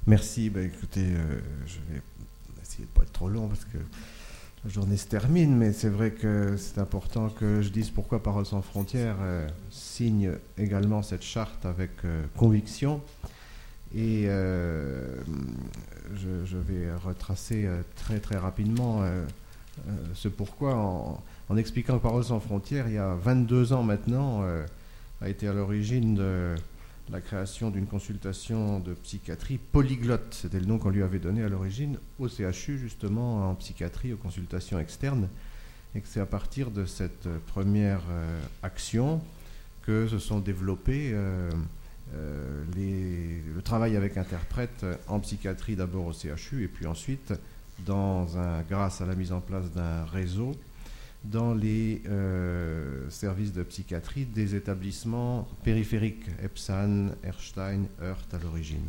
Merci. Écoutez, je vais essayer de ne pas être trop long parce que la journée se termine, mais c'est vrai que c'est important que je dise pourquoi Paroles sans frontières signe également cette charte avec conviction. Et je vais retracer très très rapidement ce pourquoi en expliquant que Paroles sans frontières, il y a 22 ans maintenant, a été à l'origine de la création d'une consultation de psychiatrie polyglotte. C'était le nom qu'on lui avait donné à l'origine au CHU, justement, en psychiatrie, aux consultations externes. Et que c'est à partir de cette première action que se sont développés le travail avec interprète en psychiatrie, d'abord au CHU, et puis ensuite, grâce à la mise en place d'un réseau, dans les services de psychiatrie des établissements périphériques, Epsan, Erstein, Heurt à l'origine.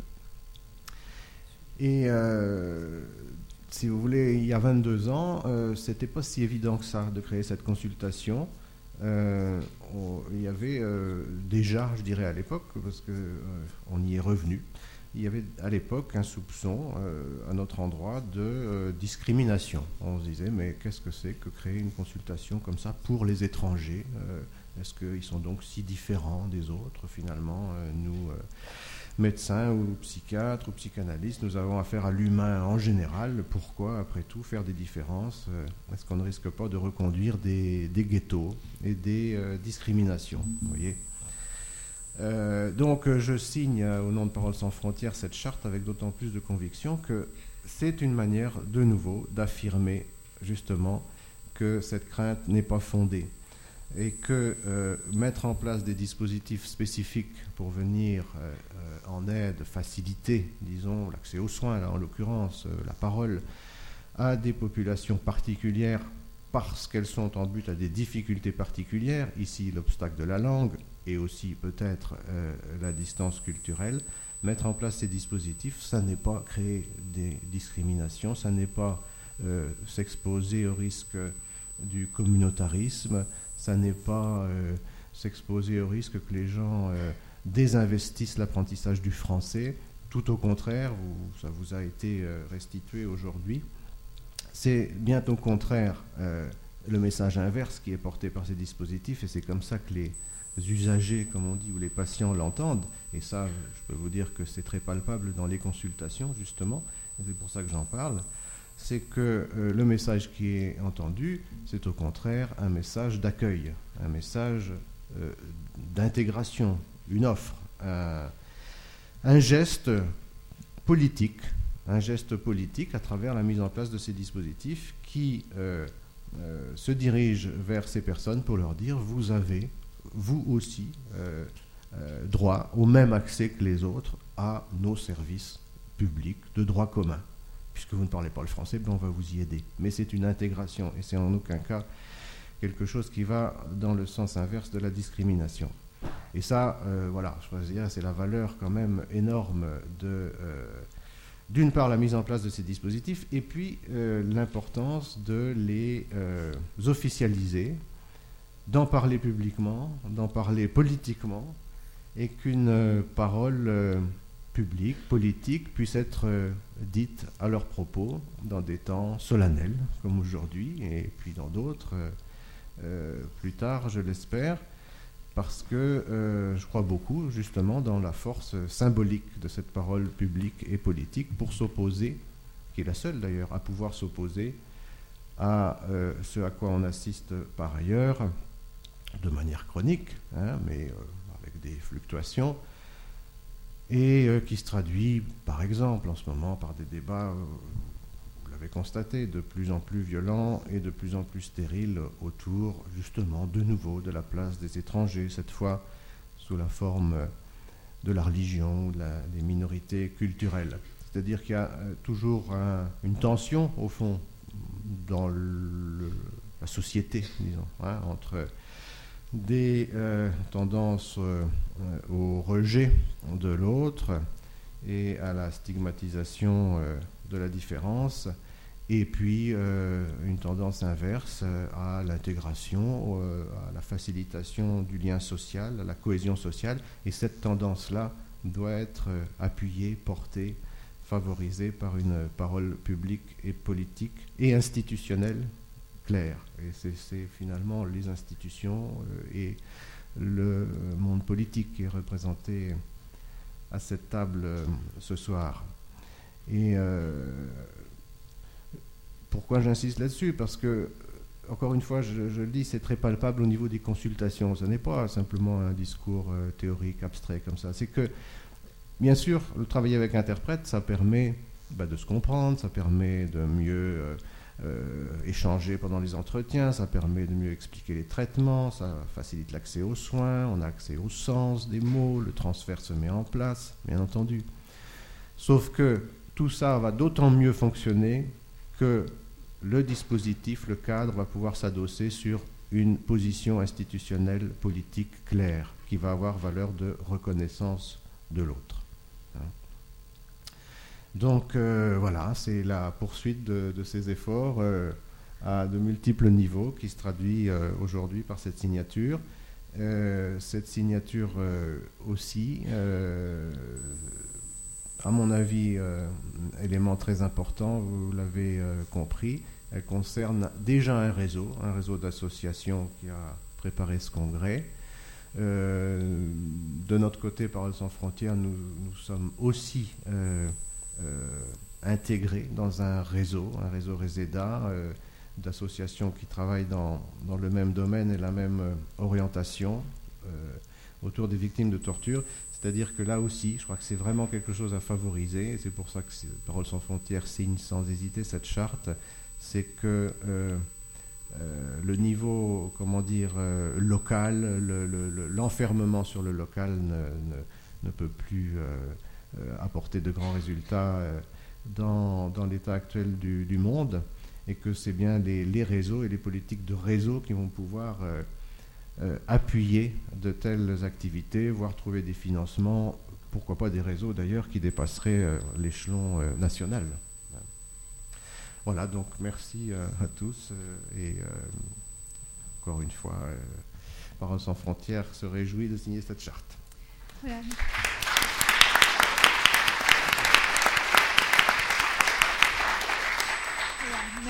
Et si vous voulez, il y a 22 ans, c'était pas si évident que ça de créer cette consultation. Il y avait déjà, je dirais à l'époque, parce qu'on y est revenu, il y avait à l'époque un soupçon à notre endroit de discrimination. On se disait, mais qu'est-ce que c'est que créer une consultation comme ça pour les étrangers Est-ce qu'ils sont donc si différents des autres finalement nous, médecins ou psychiatres ou psychanalystes, nous avons affaire à l'humain en général. Pourquoi, après tout, faire des différences Est-ce qu'on ne risque pas de reconduire des ghettos et des discriminations, vous voyez donc je signe au nom de Paroles sans frontières cette charte avec d'autant plus de conviction que c'est une manière de nouveau d'affirmer justement que cette crainte n'est pas fondée et que mettre en place des dispositifs spécifiques pour venir en aide, faciliter, disons, l'accès aux soins, là en l'occurrence la parole, à des populations particulières parce qu'elles sont en but à des difficultés particulières, ici l'obstacle de la langue, et aussi peut-être la distance culturelle, mettre en place ces dispositifs, ça n'est pas créer des discriminations, ça n'est pas s'exposer au risque du communautarisme, ça n'est pas s'exposer au risque que les gens désinvestissent l'apprentissage du français. Tout au contraire, ça vous a été restitué aujourd'hui. C'est bien au contraire le message inverse qui est porté par ces dispositifs, et c'est comme ça que les usagers, comme on dit, ou les patients l'entendent, et ça, je peux vous dire que c'est très palpable dans les consultations, justement, et c'est pour ça que j'en parle, c'est que le message qui est entendu, c'est au contraire un message d'accueil, un message d'intégration, une offre, un geste politique à travers la mise en place de ces dispositifs qui se dirigent vers ces personnes pour leur dire, vous avez vous aussi droit au même accès que les autres à nos services publics de droit commun. Puisque vous ne parlez pas le français, on va vous y aider. Mais c'est une intégration et c'est en aucun cas quelque chose qui va dans le sens inverse de la discrimination. Et ça, voilà, je dirais, c'est la valeur quand même énorme d'une part la mise en place de ces dispositifs et puis l'importance de les officialiser, d'en parler publiquement, d'en parler politiquement, et qu'une parole publique, politique, puisse être dite à leur propos dans des temps solennels, comme aujourd'hui, et puis dans d'autres, plus tard, je l'espère, parce que je crois beaucoup, justement, dans la force symbolique de cette parole publique et politique pour s'opposer, qui est la seule d'ailleurs, à pouvoir s'opposer à ce à quoi on assiste par ailleurs, de manière chronique, mais avec des fluctuations, et qui se traduit, par exemple, en ce moment, par des débats, vous l'avez constaté, de plus en plus violents et de plus en plus stériles autour, justement, de nouveau, de la place des étrangers, cette fois sous la forme de la religion ou des minorités culturelles. C'est-à-dire qu'il y a toujours une tension, au fond, dans la société, disons, entre des tendances au rejet de l'autre et à la stigmatisation de la différence, et puis une tendance inverse à l'intégration, à la facilitation du lien social, à la cohésion sociale, et cette tendance-là doit être appuyée, portée, favorisée par une parole publique et politique et institutionnelle claire. Et c'est finalement les institutions et le monde politique qui est représenté à cette table ce soir. Et pourquoi j'insiste là-dessus? Parce que, encore une fois, je le dis, c'est très palpable au niveau des consultations. Ce n'est pas simplement un discours théorique, abstrait comme ça. C'est que, bien sûr, le travail avec interprète, ça permet de se comprendre, ça permet de mieux échanger pendant les entretiens, ça permet de mieux expliquer les traitements, ça facilite l'accès aux soins, on a accès au sens des mots, le transfert se met en place, bien entendu. Sauf que tout ça va d'autant mieux fonctionner que le dispositif, le cadre, va pouvoir s'adosser sur une position institutionnelle, politique claire, qui va avoir valeur de reconnaissance de l'autre. Donc voilà, c'est la poursuite de ces efforts à de multiples niveaux qui se traduit aujourd'hui par cette signature. Cette signature aussi, à mon avis, élément très important, vous l'avez compris, elle concerne déjà un réseau d'associations qui a préparé ce congrès. De notre côté, Paroles sans frontières, nous sommes aussi intégrés dans un réseau RESEDA, d'associations qui travaillent dans le même domaine et la même orientation autour des victimes de torture. C'est-à-dire que là aussi, je crois que c'est vraiment quelque chose à favoriser, et c'est pour ça que Paroles sans frontières signe sans hésiter cette charte, c'est que le niveau, local, l'enfermement sur le local ne peut plus apporter de grands résultats dans l'état actuel du monde, et que c'est bien les réseaux et les politiques de réseau qui vont pouvoir appuyer de telles activités, voire trouver des financements, pourquoi pas des réseaux d'ailleurs qui dépasseraient l'échelon national. Voilà, donc merci à tous et encore une fois, Paroles sans frontières se réjouit de signer cette charte. Voilà.